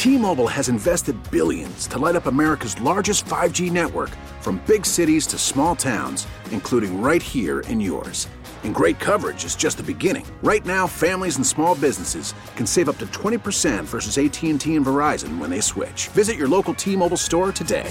T-Mobile has invested billions to light up America's largest 5G network, from big cities to small towns, including right here in yours. And great coverage is just the beginning. Right now, families and small businesses can save up to 20% versus AT&T and Verizon when they switch. Visit your local T-Mobile store today.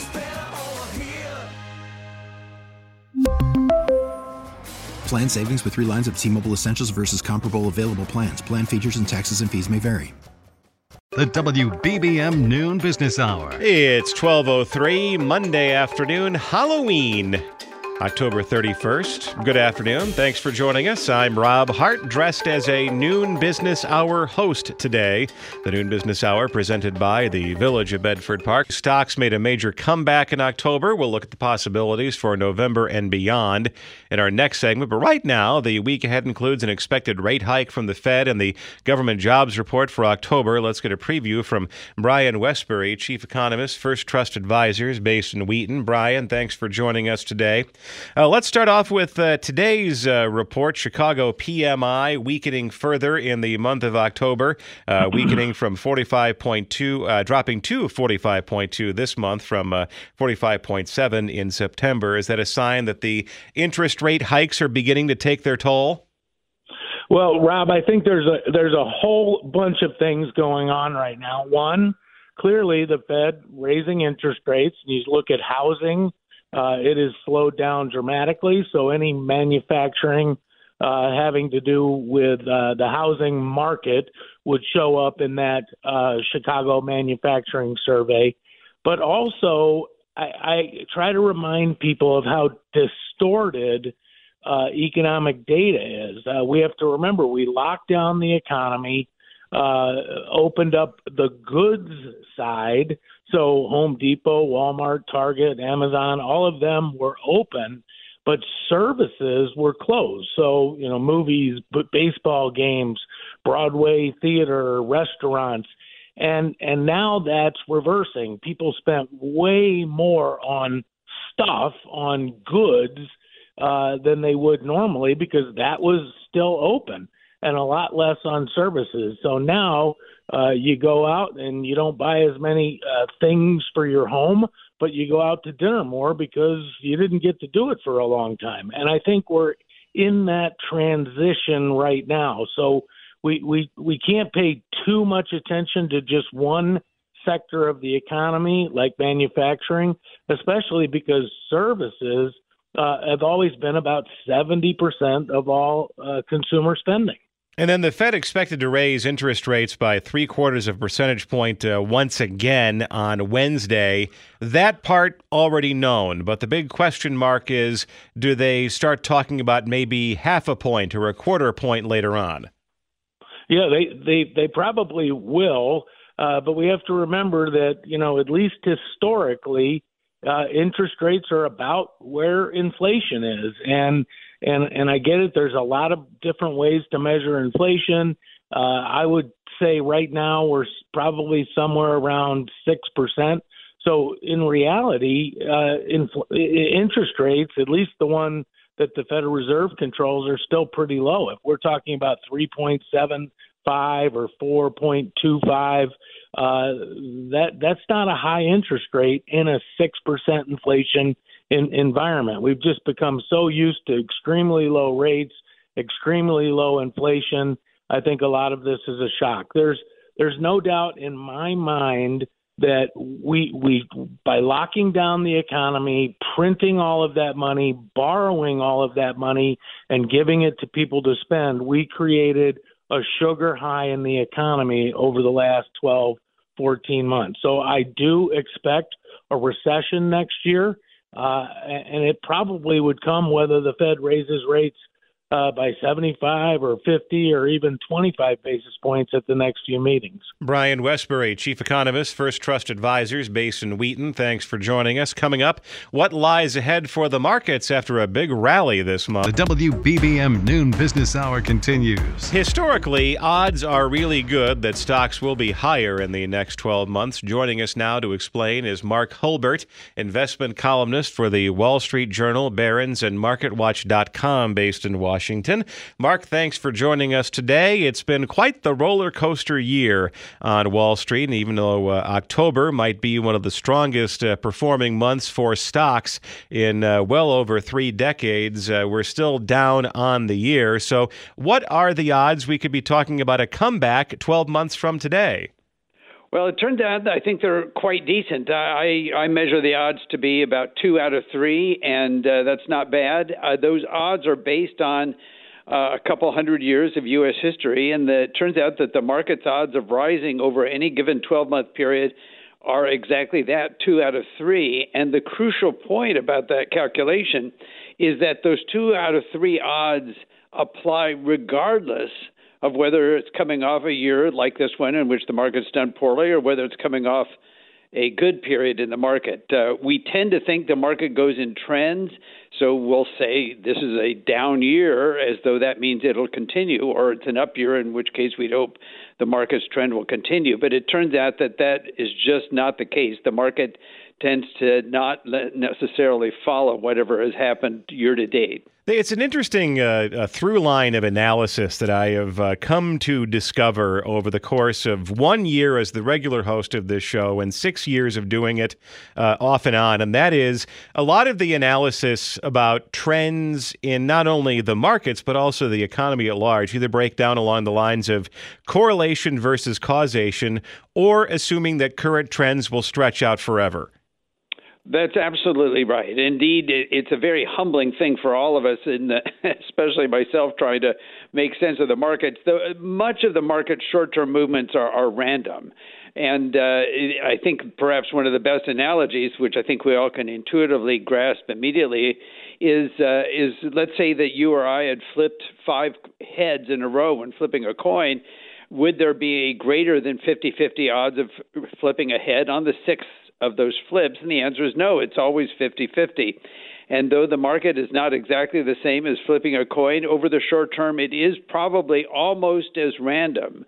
Plan savings with 3 lines of T-Mobile Essentials versus comparable available plans. Plan features and taxes and fees may vary. The WBBM Noon Business Hour. It's 12:03, Monday afternoon, Halloween, October 31st. Good afternoon. Thanks for joining us. I'm Rob Hart, dressed as a Noon Business Hour host today. The Noon Business Hour presented by the Village of Bedford Park. Stocks made a major comeback in October. We'll look at the possibilities for November and beyond in our next segment. But right now, the week ahead includes an expected rate hike from the Fed and the government jobs report for October. Let's get a preview from Brian Wesbury, Chief Economist, First Trust Advisors based in Wheaton. Brian, thanks for joining us today. Let's start off with today's report. Chicago PMI weakening further in the month of October, weakening from 45.2, dropping to 45.2 this month from 45.7 in September. Is that a sign that the interest rate hikes are beginning to take their toll? Well, Rob, I think there's a whole bunch of things going on right now. One, clearly the Fed raising interest rates. You look at housing. It has slowed down dramatically, so any manufacturing having to do with the housing market would show up in that Chicago manufacturing survey. But also, I try to remind people of how distorted economic data is. We have to remember we locked down the economy, opened up the goods side. So Home Depot, Walmart, Target, Amazon, all of them were open, but services were closed. So, movies, baseball games, Broadway theater, restaurants. And now that's reversing. People spent way more on stuff, on goods, than they would normally because that was still open, and a lot less on services. So now you go out and you don't buy as many things for your home, but you go out to dinner more because you didn't get to do it for a long time. And I think we're in that transition right now. So we can't pay too much attention to just one sector of the economy like manufacturing, especially because services have always been about 70% of all consumer spending. And then the Fed expected to raise interest rates by 0.75 percentage point once again on Wednesday. That part already known, but the big question mark is, do they start talking about maybe 0.5 point or 0.25 point later on? Yeah, they probably will, but we have to remember that, at least historically, interest rates are about where inflation is. And I get it. There's a lot of different ways to measure inflation. I would say right now we're probably somewhere around 6%. So in reality, interest rates, at least the one that the Federal Reserve controls, are still pretty low. If we're talking about 3.75 or 4.25, that's not a high interest rate in a 6% inflation environment. We've just become so used to extremely low rates, extremely low inflation. I think a lot of this is a shock. There's no doubt in my mind that we by locking down the economy, printing all of that money, borrowing all of that money, and giving it to people to spend, we created a sugar high in the economy over the last 12, 14 months. So I do expect a recession next year. And it probably would come whether the Fed raises rates by 75 or 50 or even 25 basis points at the next few meetings. Brian Wesbury, Chief Economist, First Trust Advisors based in Wheaton. Thanks for joining us. Coming up, what lies ahead for the markets after a big rally this month? The WBBM Noon Business Hour continues. Historically, odds are really good that stocks will be higher in the next 12 months. Joining us now to explain is Mark Hulbert, investment columnist for the Wall Street Journal, Barron's, and MarketWatch.com based in Washington. Washington. Mark, thanks for joining us today. It's been quite the roller coaster year on Wall Street, and even though October might be one of the strongest performing months for stocks in well over 3 decades, we're still down on the year. So what are the odds we could be talking about a comeback 12 months from today? Well, it turns out I think they're quite decent. I measure the odds to be about 2 out of 3, and that's not bad. Those odds are based on a couple hundred years of U.S. history, and it turns out that the market's odds of rising over any given 12-month period are exactly that, 2 out of 3. And the crucial point about that calculation is that those 2 out of 3 odds apply regardless of whether it's coming off a year like this one in which the market's done poorly or whether it's coming off a good period in the market. We tend to think the market goes in trends, so we'll say this is a down year as though that means it'll continue, or it's an up year, in which case we'd hope the market's trend will continue. But it turns out that that is just not the case. The market tends to not necessarily follow whatever has happened year to date. It's an interesting through line of analysis that I have come to discover over the course of 1 year as the regular host of this show and 6 years of doing it off and on. And that is a lot of the analysis about trends in not only the markets, but also the economy at large, either break down along the lines of correlation versus causation, or assuming that current trends will stretch out forever. That's absolutely right. Indeed, it's a very humbling thing for all of us, especially myself, trying to make sense of the markets. Much of the market's short-term movements are random. And I think perhaps one of the best analogies, which I think we all can intuitively grasp immediately, is let's say that you or I had flipped 5 heads in a row when flipping a coin. Would there be a greater than 50-50 odds of flipping a head on the 6th of those flips? And the answer is no. It's always 50-50. And though the market is not exactly the same as flipping a coin, over the short term, it is probably almost as random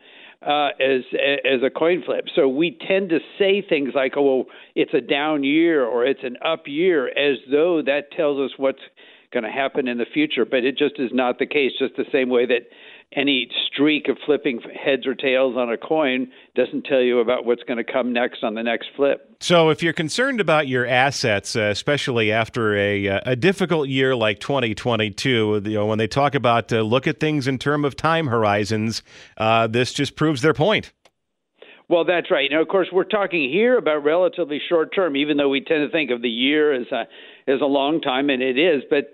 as a coin flip. So we tend to say things like, oh, well, it's a down year or it's an up year, as though that tells us what's going to happen in the future. But it just is not the case, just the same way that any streak of flipping heads or tails on a coin doesn't tell you about what's going to come next on the next flip. So if you're concerned about your assets, especially after a difficult year like 2022, when they talk about look at things in terms of time horizons, this just proves their point. Well, that's right. Now, of course, we're talking here about relatively short term, even though we tend to think of the year as a long time, and it is. But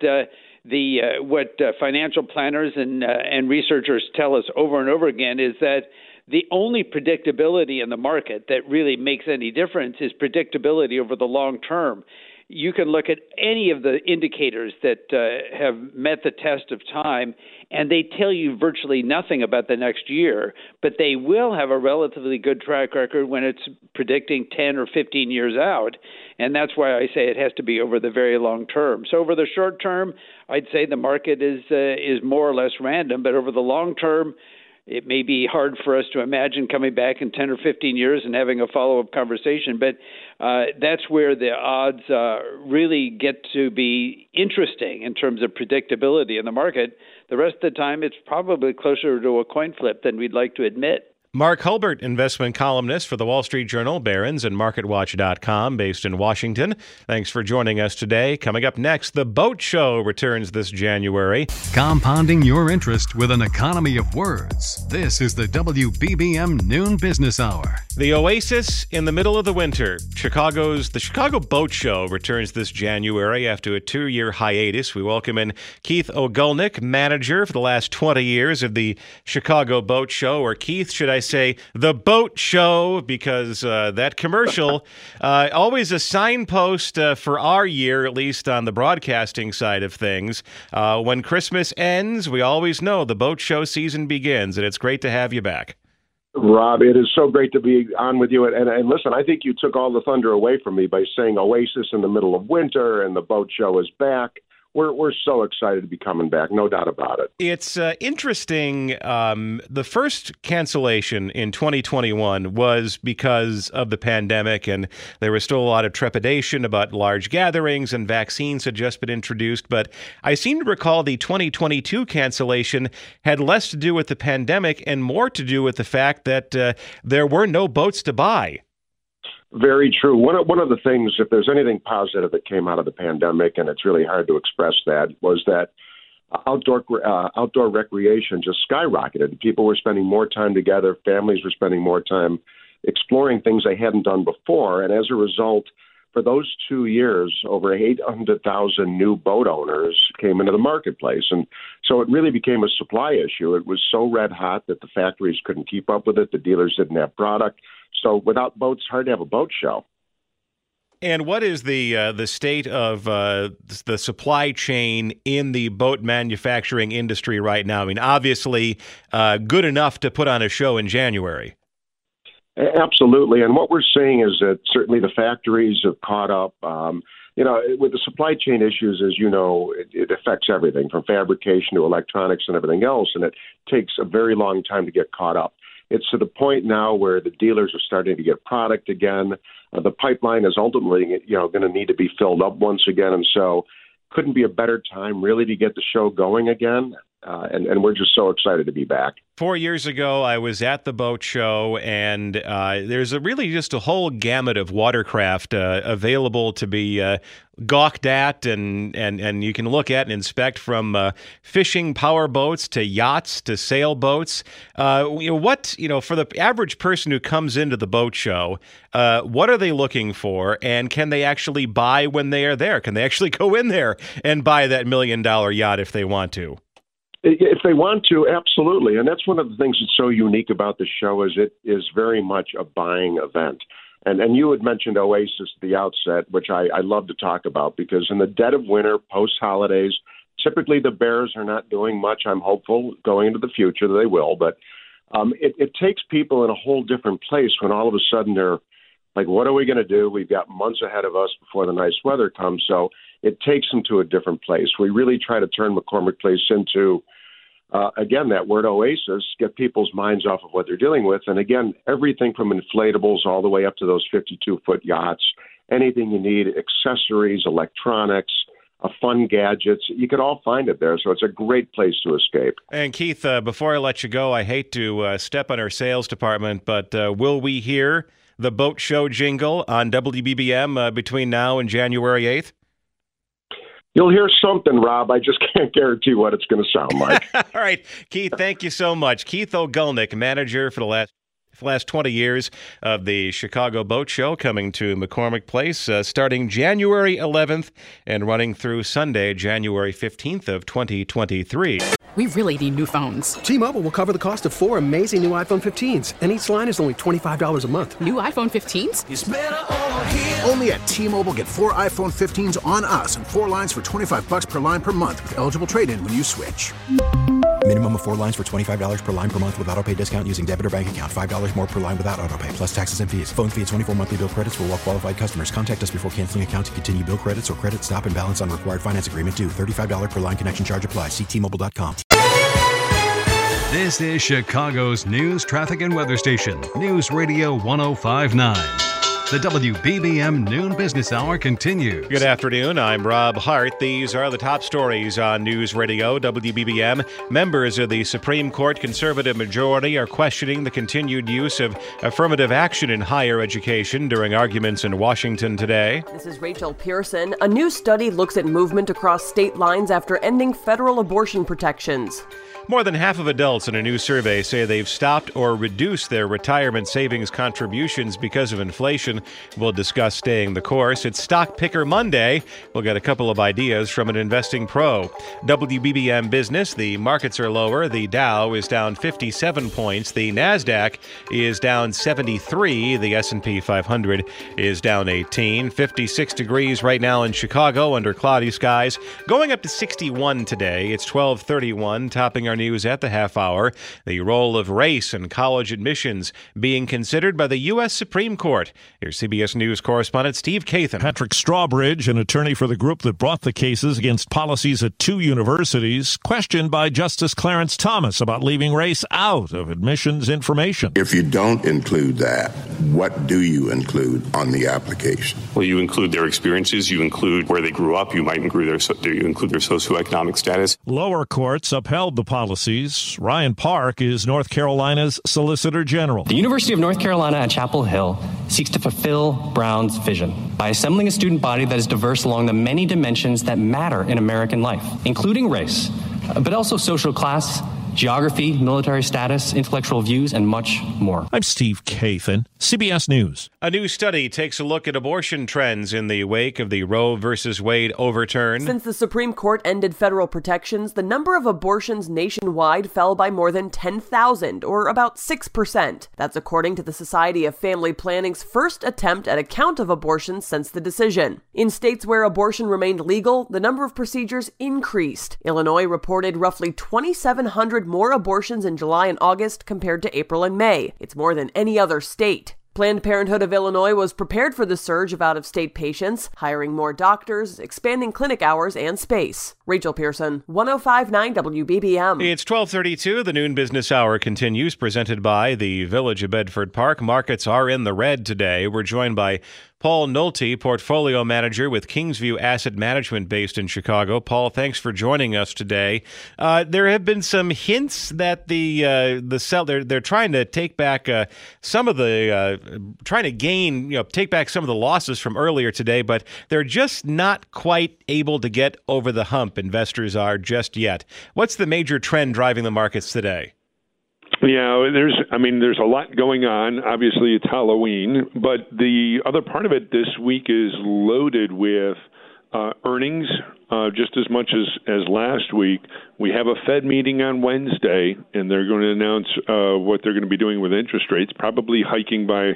what financial planners and researchers tell us over and over again is that the only predictability in the market that really makes any difference is predictability over the long term. You can look at any of the indicators that have met the test of time, and they tell you virtually nothing about the next year, but they will have a relatively good track record when it's predicting 10 or 15 years out. And that's why I say it has to be over the very long term. So over the short term, I'd say the market is more or less random, but over the long term, it may be hard for us to imagine coming back in 10 or 15 years and having a follow-up conversation, but that's where the odds really get to be interesting in terms of predictability in the market. The rest of the time, it's probably closer to a coin flip than we'd like to admit. Mark Hulbert, investment columnist for the Wall Street Journal, Barron's, and MarketWatch.com, based in Washington. Thanks for joining us today. Coming up next, The Boat Show returns this January. Compounding your interest with an economy of words. This is the WBBM Noon Business Hour. The oasis in the middle of the winter. The Chicago Boat Show returns this January after a 2-year hiatus. We welcome in Keith Ogulnik, manager for the last 20 years of the Chicago Boat Show, or Keith, should I say, the Boat Show, because that commercial, always a signpost for our year, at least on the broadcasting side of things. When Christmas ends, we always know the Boat Show season begins, and it's great to have you back. Rob, it is so great to be on with you. And listen, I think you took all the thunder away from me by saying oasis in the middle of winter and the Boat Show is back. we're so excited to be coming back, no doubt about it. It's interesting. The first cancellation in 2021 was because of the pandemic, and there was still a lot of trepidation about large gatherings, and vaccines had just been introduced. But I seem to recall the 2022 cancellation had less to do with the pandemic and more to do with the fact that there were no boats to buy. Very true. One of the things, if there's anything positive that came out of the pandemic, and it's really hard to express that, was that outdoor recreation just skyrocketed. People were spending more time together. Families were spending more time exploring things they hadn't done before. And as a result, for those 2 years, over 800,000 new boat owners came into the marketplace. And so it really became a supply issue. It was so red hot that the factories couldn't keep up with it. The dealers didn't have product. So without boats, hard to have a boat show. And what is the state of the supply chain in the boat manufacturing industry right now? I mean, obviously, good enough to put on a show in January. Absolutely. And what we're seeing is that certainly the factories have caught up. With the supply chain issues, as you know, it affects everything from fabrication to electronics and everything else. And it takes a very long time to get caught up. It's to the point now where the dealers are starting to get product again. The pipeline is ultimately, going to need to be filled up once again. And so couldn't be a better time really to get the show going again. And we're just so excited to be back. 4 years ago, I was at the boat show, and there's really just a whole gamut of watercraft available to be gawked at, and you can look at and inspect, from fishing power boats to yachts to sailboats. For the average person who comes into the boat show, what are they looking for, and can they actually buy when they are there? Can they actually go in there and buy that $1 million yacht if they want to? If they want to, absolutely. And that's one of the things that's so unique about the show is it is very much a buying event. And you had mentioned Oasis at the outset, which I love to talk about, because in the dead of winter, post-holidays, typically the Bears are not doing much. I'm hopeful going into the future that they will. But it takes people in a whole different place when all of a sudden they're like, what are we going to do? We've got months ahead of us before the nice weather comes. So it takes them to a different place. We really try to turn McCormick Place into, again, that word oasis, get people's minds off of what they're dealing with. And again, everything from inflatables all the way up to those 52-foot yachts, anything you need, accessories, electronics, fun gadgets, you can all find it there. So it's a great place to escape. And Keith, before I let you go, I hate to step on our sales department, but will we hear the boat show jingle on WBBM between now and January 8th? You'll hear something, Rob. I just can't guarantee what it's going to sound like. All right. Keith, thank you so much. Keith Ogulnik, manager for the last 20 years of the Chicago Boat Show, coming to McCormick Place starting January 11th and running through Sunday, January 15th of 2023. We really need new phones. T-Mobile will cover the cost of 4 amazing new iPhone 15s, and each line is only $25 a month. New iPhone 15s? It's better over here. Only at T-Mobile, get 4 iPhone 15s on us and 4 lines for $25 per line per month with eligible trade-in when you switch. Minimum of 4 lines for $25 per line per month with autopay discount using debit or bank account. $5 more per line without autopay, plus taxes and fees. Phone fee at 24 monthly bill credits for well-qualified customers. Contact us before canceling account to continue bill credits or credit stop and balance on required finance agreement due. $35 per line connection charge applies. See T-Mobile.com. This is Chicago's news, traffic, and weather station, News Radio 105.9. The WBBM Noon Business Hour continues. Good afternoon. I'm Rob Hart. These are the top stories on News Radio WBBM. Members of the Supreme Court conservative majority are questioning the continued use of affirmative action in higher education during arguments in Washington today. This is Rachel Pearson. A new study looks at movement across state lines after ending federal abortion protections. More than half of adults in a new survey say they've stopped or reduced their retirement savings contributions because of inflation. We'll discuss staying the course. It's Stock Picker Monday. We'll get a couple of ideas from an investing pro. WBBM Business, the markets are lower. The Dow is down 57 points. The NASDAQ is down 73. The S&P 500 is down 18. 56 degrees right now in Chicago under cloudy skies. Going up to 61 today. It's 12:31, topping our news at the half hour. The role of race in college admissions being considered by the U.S. Supreme Court. Here's CBS News correspondent Steve Kathan. Patrick Strawbridge, an attorney for the group that brought the cases against policies at 2 universities, questioned by Justice Clarence Thomas about leaving race out of admissions information. If you don't include that, what do you include on the application? Well, you include their experiences, you include where they grew up, you might include their socioeconomic status. Lower courts upheld the policies. Ryan Park is North Carolina's Solicitor General. The University of North Carolina at Chapel Hill seeks to fulfill Brown's vision by assembling a student body that is diverse along the many dimensions that matter in American life, including race, but also social class, geography, military status, intellectual views, and much more. I'm Steve Kathan, CBS News. A new study takes a look at abortion trends in the wake of the Roe versus Wade overturn. Since the Supreme Court ended federal protections, the number of abortions nationwide fell by more than 10,000, or about 6%. That's according to the Society of Family Planning's first attempt at a count of abortions since the decision. In states where abortion remained legal, the number of procedures increased. Illinois reported roughly 2,700 more abortions in July and August compared to April and May. It's more than any other state. Planned Parenthood of Illinois was prepared for the surge of out-of-state patients, hiring more doctors, expanding clinic hours and space. Rachel Pearson, 105.9 WBBM. It's 12:32. The Noon Business Hour continues, presented by the Village of Bedford Park. Markets are in the red today. We're joined by Paul Nolte, Portfolio Manager with Kingsview Asset Management based in Chicago. Paul, thanks for joining us today. There have been some hints that they're trying to take back some of the take back some of the losses from earlier today, but they're just not quite able to get over the hump. Investors are just yet. What's the major trend driving the markets today? Yeah, there's a lot going on. Obviously, it's Halloween, but the other part of it this week is loaded with earnings, just as much as last week. We have a Fed meeting on Wednesday, and they're going to announce what they're going to be doing with interest rates, probably hiking by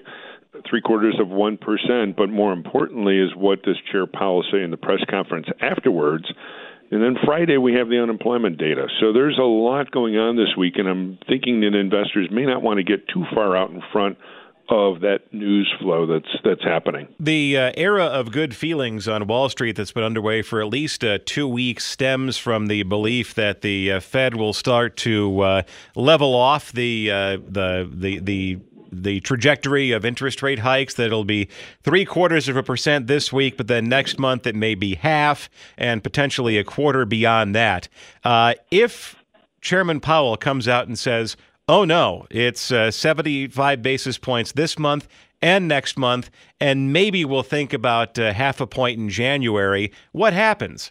0.75%. But more importantly is what does Chair Powell say in the press conference afterwards. And then Friday, we have the unemployment data. So there's a lot going on this week, and I'm thinking that investors may not want to get too far out in front of that news flow that's happening. The era of good feelings on Wall Street that's been underway for at least 2 weeks stems from the belief that the Fed will start to level off the trajectory of interest rate hikes, that it'll be 0.75% this week, but then next month it may be half and potentially a quarter beyond that. If Chairman Powell comes out and says, oh no, it's 75 basis points this month and next month, and maybe we'll think about half a point in January, what happens?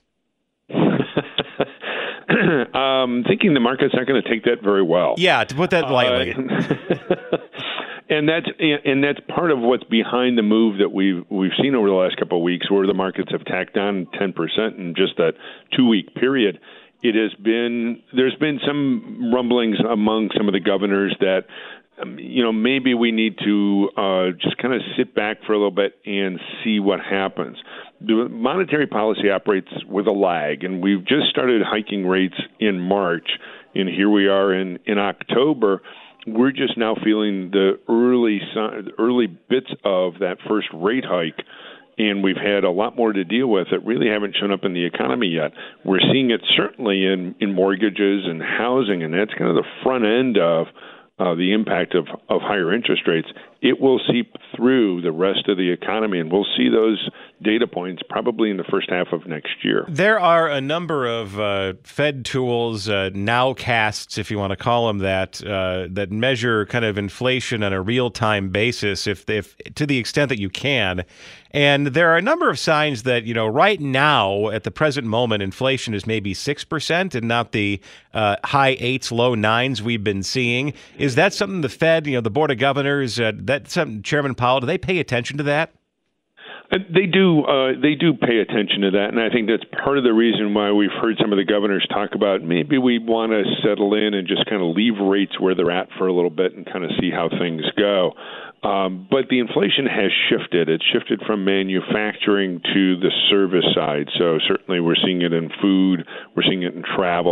Thinking the market's not going to take that very well. Yeah, to put that lightly. And that's part of what's behind the move that we've seen over the last couple of weeks, where the markets have tacked on 10% in just that 2-week period. There's been some rumblings among some of the governors that maybe we need to just kind of sit back for a little bit and see what happens. The monetary policy operates with a lag, and we've just started hiking rates in March, and here we are in October. We're just now feeling the early bits of that first rate hike, and we've had a lot more to deal with that really haven't shown up in the economy yet. We're seeing it certainly in mortgages and housing, and that's kind of the front end of the impact of higher interest rates. It will seep through the rest of the economy, and we'll see those data points probably in the first half of next year. There are a number of Fed tools, nowcasts, if you want to call them that, that measure kind of inflation on a real-time basis, if to the extent that you can. And there are a number of signs that, right now, at the present moment, inflation is maybe 6% and not the high 8s, low 9s we've been seeing. Is that something the Fed, the Board of Governors, that's something Chairman Powell, do they pay attention to that? They do pay attention to that, and I think that's part of the reason why we've heard some of the governors talk about maybe we want to settle in and just kind of leave rates where they're at for a little bit and kind of see how things go. But the inflation has shifted. It's shifted from manufacturing to the service side. So certainly we're seeing it in food, we're seeing it in travel,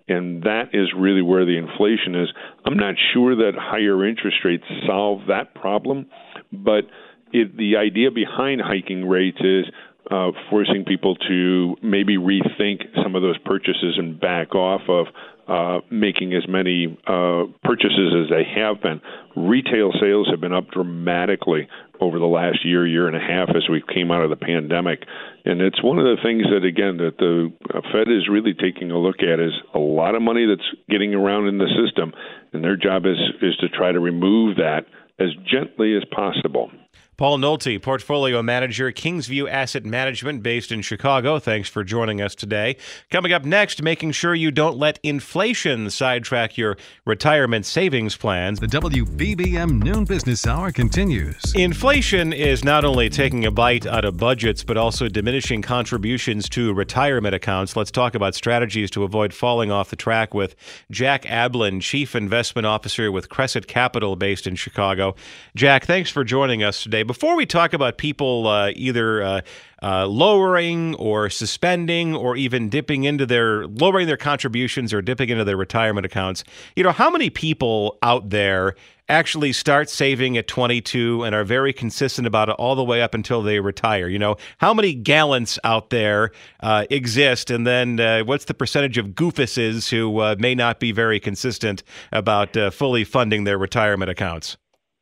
And that is really where the inflation is. I'm not sure that higher interest rates solve that problem, but the idea behind hiking rates is forcing people to maybe rethink some of those purchases and back off of making as many purchases as they have been. Retail sales have been up dramatically over the last year and a half as we came out of the pandemic. And it's one of the things that, again, that the Fed is really taking a look at is a lot of money that's getting around in the system, and their job is to try to remove that as gently as possible. Paul Nolte, Portfolio Manager, Kingsview Asset Management, based in Chicago. Thanks for joining us today. Coming up next, making sure you don't let inflation sidetrack your retirement savings plans. The WBBM Noon Business Hour continues. Inflation is not only taking a bite out of budgets, but also diminishing contributions to retirement accounts. Let's talk about strategies to avoid falling off the track with Jack Ablin, Chief Investment Officer with Crescent Capital, based in Chicago. Jack, thanks for joining us today. Before we talk about people either lowering or suspending or even lowering their contributions or dipping into their retirement accounts, how many people out there actually start saving at 22 and are very consistent about it all the way up until they retire? How many gallants out there exist? And then what's the percentage of goofuses who may not be very consistent about fully funding their retirement accounts?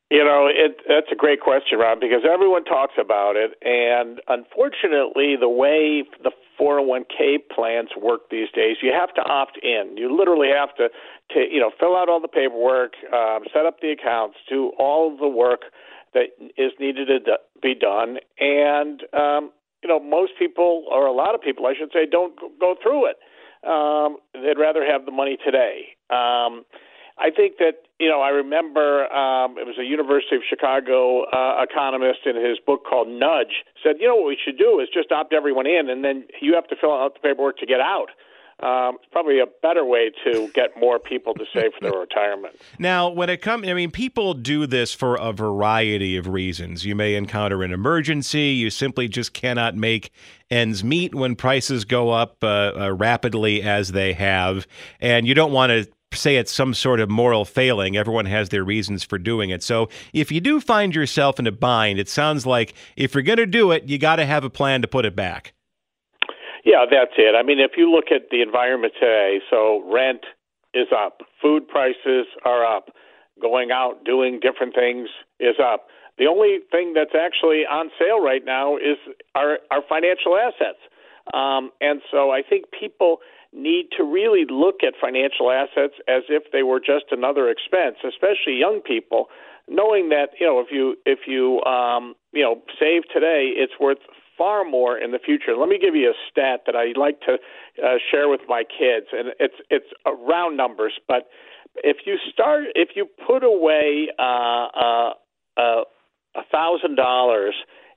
That's a great question, Rob, because everyone talks about it. And unfortunately, the way the 401k plans work these days, you have to opt in. You literally have to fill out all the paperwork, set up the accounts, do all of the work that is needed to be done. And, most people, or a lot of people, I should say, don't go through it. They'd rather have the money today. I think that, I remember it was a University of Chicago economist in his book called Nudge said, what we should do is just opt everyone in, and then you have to fill out the paperwork to get out. It's probably a better way to get more people to save for their retirement. Now, when it comes, people do this for a variety of reasons. You may encounter an emergency. You simply just cannot make ends meet when prices go up rapidly as they have, and you don't want to say it's some sort of moral failing. Everyone has their reasons for doing it. So if you do find yourself in a bind, it sounds like if you're going to do it, you got to have a plan to put it back. Yeah, that's it. If you look at the environment today, so rent is up, food prices are up, going out, doing different things is up. The only thing that's actually on sale right now is our financial assets. And so I think people need to really look at financial assets as if they were just another expense, especially young people, knowing that if you save today, it's worth far more in the future. Let me give you a stat that I like to share with my kids, and it's round numbers, but if you put away $1,000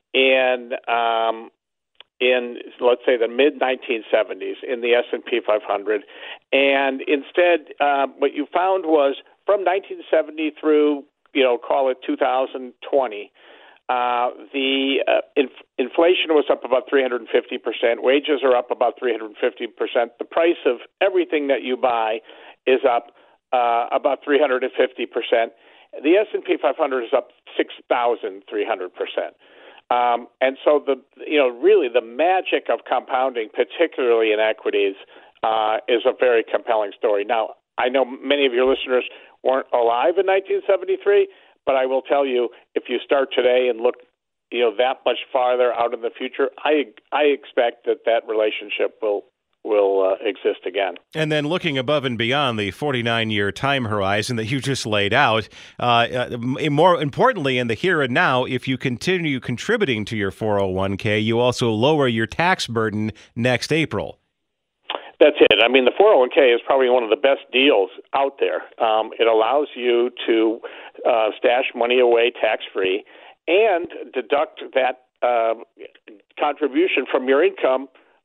in let's say the mid-1970s in the S&P 500, and instead what you found was from 1970 through call it 2020, the inflation was up about 350%. Wages are up about 350%. The price of everything that you buy is up about 350%. The S&P 500 is up 6,300%. And so really the magic of compounding, particularly in equities, is a very compelling story. Now, I know many of your listeners weren't alive in 1973, but I will tell you, if you start today and look, that much farther out in the future, I expect that relationship will exist again. And then looking above and beyond the 49-year time horizon that you just laid out, more importantly, in the here and now, if you continue contributing to your 401k, you also lower your tax burden next April. That's it. The 401k is probably one of the best deals out there. It allows you to stash money away tax-free and deduct that contribution from your income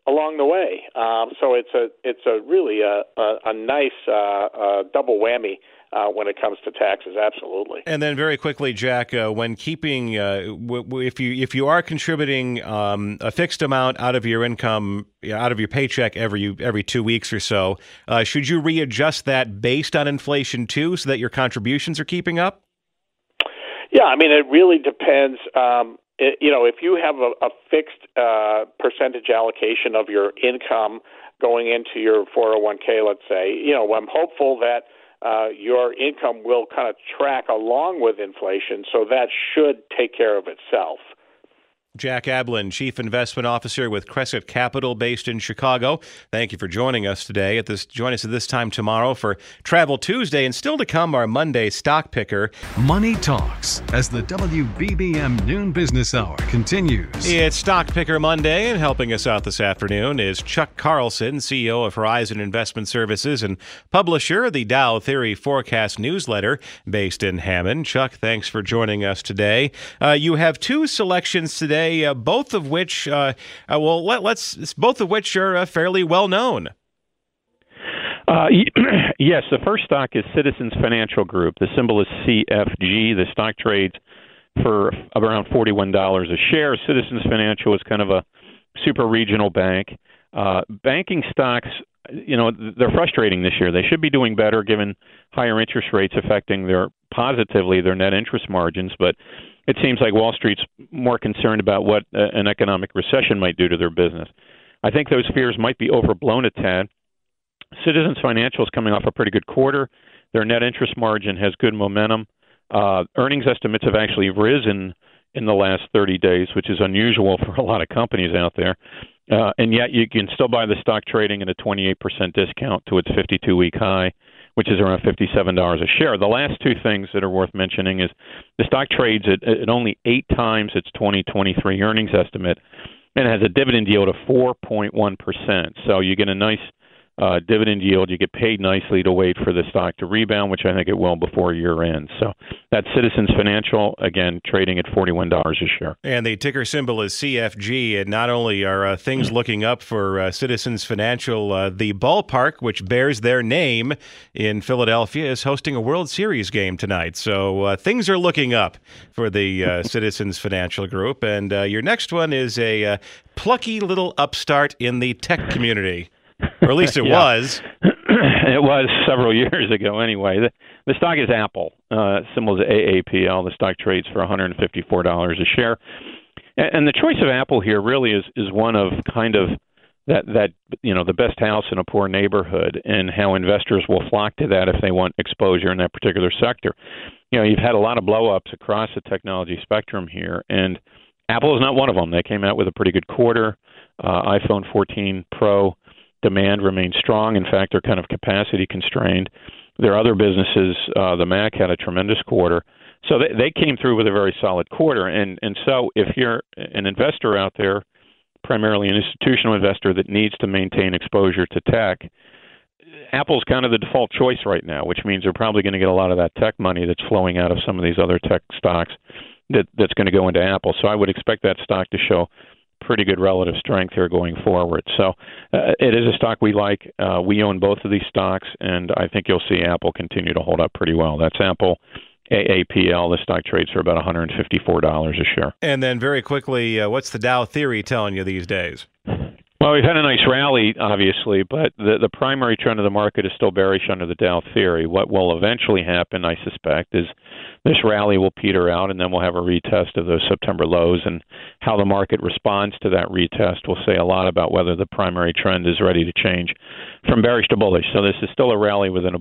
along the way. So it's a really a nice double whammy when it comes to taxes. Absolutely. And then very quickly, Jack, when keeping if you are contributing a fixed amount out of your income, out of your paycheck every 2 weeks or so, should you readjust that based on inflation too, so that your contributions are keeping up? Yeah, I mean, it really depends. If you have a fixed percentage allocation of your income going into your 401k, let's say, I'm hopeful that your income will kind of track along with inflation, so that should take care of itself. Jack Ablin, Chief Investment Officer with Crescent Capital, based in Chicago. Thank you for joining us today. Join us at this time tomorrow for Travel Tuesday, and still to come, our Monday Stock Picker. Money Talks as the WBBM Noon Business Hour continues. It's Stock Picker Monday, and helping us out this afternoon is Chuck Carlson, CEO of Horizon Investment Services and publisher of the Dow Theory Forecast newsletter, based in Hammond. Chuck, thanks for joining us today. You have two selections today. Both of which, both of which are fairly well known. Yes, the first stock is Citizens Financial Group. The symbol is CFG. The stock trades for around $41 a share. Citizens Financial is kind of a super regional bank. Banking stocks, they're frustrating this year. They should be doing better given higher interest rates affecting positively their net interest margins, but it seems like Wall Street's more concerned about what an economic recession might do to their business. I think those fears might be overblown a tad. Citizens Financial is coming off a pretty good quarter. Their net interest margin has good momentum. Earnings estimates have actually risen in the last 30 days, which is unusual for a lot of companies out there. And yet you can still buy the stock trading at a 28% discount to its 52-week high, which is around $57 a share. The last two things that are worth mentioning is the stock trades at only 8 times its 2023 earnings estimate and has a dividend yield of 4.1%. So you get a nice dividend yield. You get paid nicely to wait for the stock to rebound, which I think it will before year end. So that's Citizens Financial, again, trading at $41 a share. And the ticker symbol is CFG. And not only are things looking up for Citizens Financial, the ballpark, which bears their name in Philadelphia, is hosting a World Series game tonight. So things are looking up for the Citizens Financial Group. And your next one is a plucky little upstart in the tech community. Or at least it was. It was several years ago anyway. The stock is Apple. Symbol is AAPL. The stock trades for $154 a share. And the choice of Apple here really is one of kind of that the best house in a poor neighborhood, and how investors will flock to that if they want exposure in that particular sector. You've had a lot of blow-ups across the technology spectrum here, and Apple is not one of them. They came out with a pretty good quarter. iPhone 14 Pro demand remains strong. In fact, they're kind of capacity constrained. Their other businesses, the Mac had a tremendous quarter. So they came through with a very solid quarter. And so if you're an investor out there, primarily an institutional investor that needs to maintain exposure to tech, Apple's kind of the default choice right now, which means they're probably going to get a lot of that tech money that's flowing out of some of these other tech stocks that's going to go into Apple. So I would expect that stock to show pretty good relative strength here going forward. So it is a stock we like. We own both of these stocks, and I think you'll see Apple continue to hold up pretty well. That's Apple, AAPL. The stock trades for about $154 a share. And then very quickly, what's the Dow Theory telling you these days? Well, we've had a nice rally, obviously, but the primary trend of the market is still bearish under the Dow Theory. What will eventually happen, I suspect, is this rally will peter out, and then we'll have a retest of those September lows, and how the market responds to that retest will say a lot about whether the primary trend is ready to change from bearish to bullish. So this is still a rally within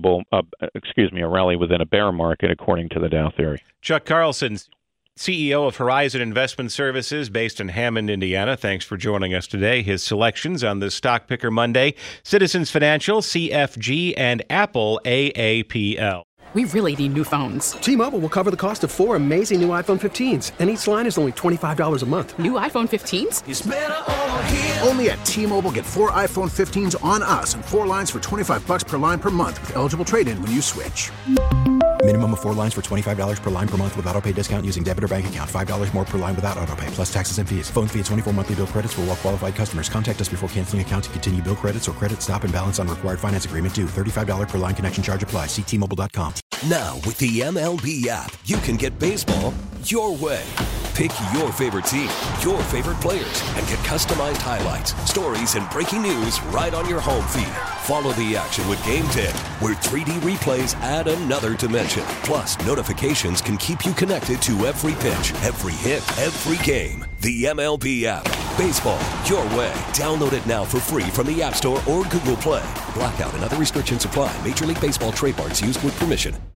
a rally within a bear market, according to the Dow Theory. Chuck Carlson, CEO of Horizon Investment Services, based in Hammond, Indiana. Thanks for joining us today. His selections on this Stock Picker Monday: Citizens Financial, CFG, and Apple, AAPL. We really need new phones. T-Mobile will cover the cost of 4 amazing new iPhone 15s, and each line is only $25 a month. New iPhone 15s? It's better over here. Only at T-Mobile, get 4 iPhone 15s on us and 4 lines for $25 per line per month with eligible trade-in when you switch. Minimum of 4 lines for $25 per line per month with autopay discount using debit or bank account. $5 more per line without autopay, plus taxes and fees. Phone fee at 24 monthly bill credits for well-qualified customers. Contact us before canceling account to continue bill credits or credit stop and balance on required finance agreement due. $35 per line connection charge applies. See T-Mobile.com. Now, with the MLB app, you can get baseball your way. Pick your favorite team, your favorite players, and get customized highlights, stories, and breaking news right on your home feed. Follow the action with Game 10, where 3D replays add another dimension. Plus, notifications can keep you connected to every pitch, every hit, every game. The MLB app. Baseball your way. Download it now for free from the App Store or Google Play. Blackout and other restrictions apply. Major League Baseball trademarks used with permission.